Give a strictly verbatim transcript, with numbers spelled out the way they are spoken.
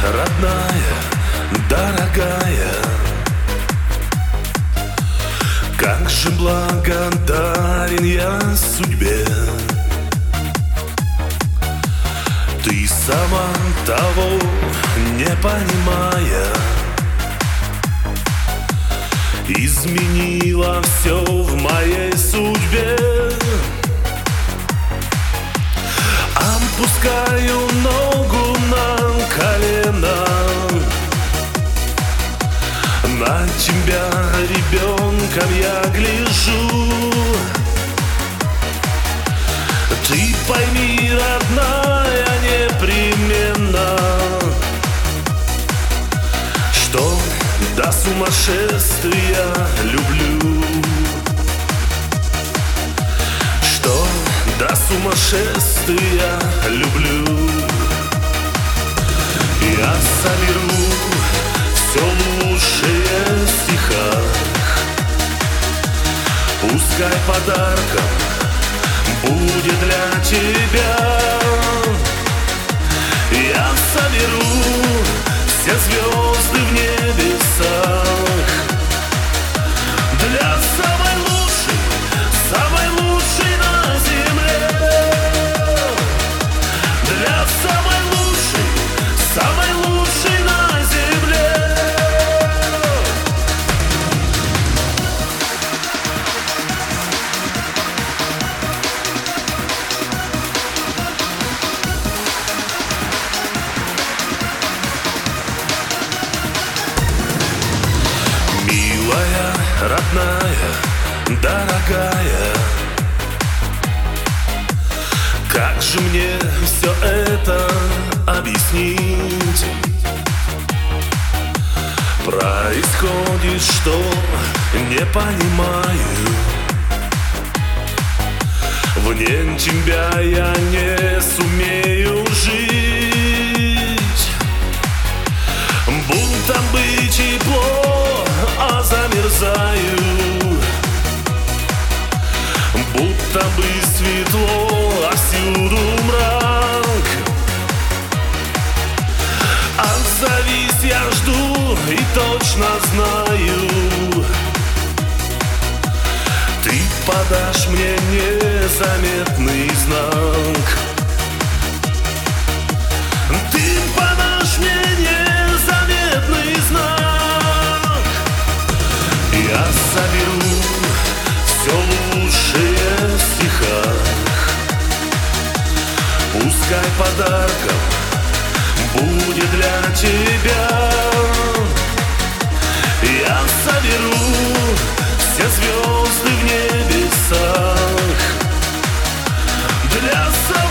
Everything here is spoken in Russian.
родная, дорогая, как же благодарен я судьбе. Ты сама того не понимая изменила все в моей судьбе. Опускаю ногу на колено, на тебя ребенком я гляжу. Ты пойми, родная, непременно, что до сумасшествия люблю, что до сумасшествия люблю. Я соберу все лучшее в стихах, пускай подарком будет для тебя. Я соберу все звезды в небесах для самой лучшей, самой лучшей на земле, для самой лучшей, самой лучшей на земле. Милая, родная, дорогая, как же мне все это объяснить? Происходит, что не понимаю. Вне тебя я не сумею жить. Будто бы тепло, а замерзаю. Будто бы светло, а всюду мрак. Отзовись, я жду и точно знаю, ты подашь мне незаметный знак. Ты подашь мне незаметный знак. Я соберу все лучшее в стихах, пускай подарком будет для тебя. Я соберу все звезды в небесах для самого